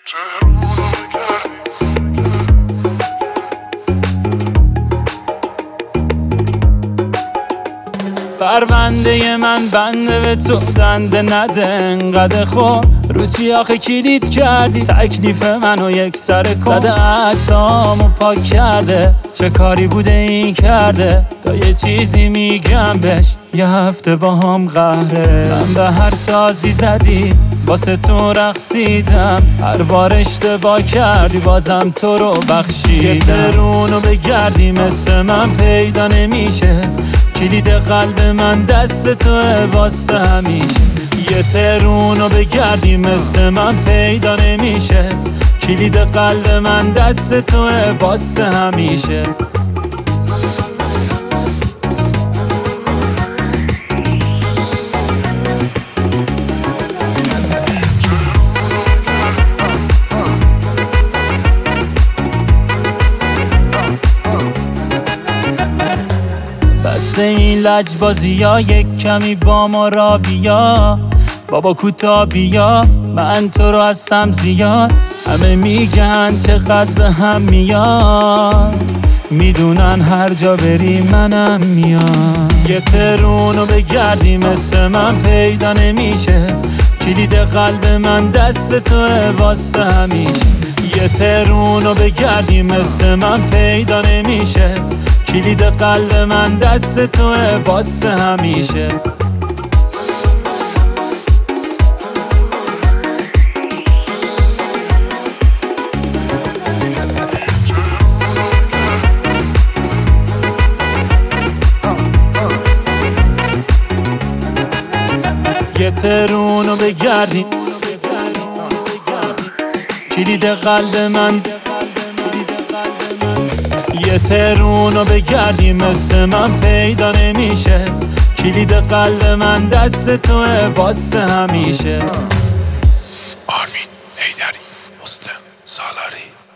پرونده من بنده به تو دنده نده انقدر خور رو چی آخه کلید کردی تکلیف منو یک سر کن زده عکسامو پاک کرده چه کاری بوده این کرده تا یه چیزی میگم بهش یه هفته با هم قهره من به هر سازی زدی واسه تو رقصیدم هر بار اشتباه کردی بازم تو رو بخشیدم یه درونو بگردی مثل من پیدا نمیشه کلید قلب من دست توه واسه همیشه یه ترونو بگردی مثل من پیدا نمیشه کلید قلب من دست توه واسه همیشه بس این لجبازی ها یک کمی با ما را بیا بابا کوتا بیا من تو رو هستم زیاد همه میگن چقدر به هم میاد میدونن هر جا بری منم میاد یه ترونو بگردی مثل من پیدا نمیشه کلید قلب من دست توه واسه همیشه یه ترونو بگردی مثل من پیدا نمیشه کلید قلب من دست توه واسه همیشه یه ترونو بگردی کلید قلب من یه ترونو بگردی مثل من پیدا نمیشه کلید قلب من دست توه واسه همیشه آرمین حیدری مسلم سالاری